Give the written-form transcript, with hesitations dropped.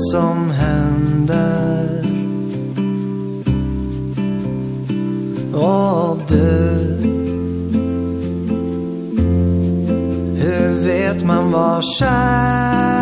som händer. Och du, hur vet man var kär?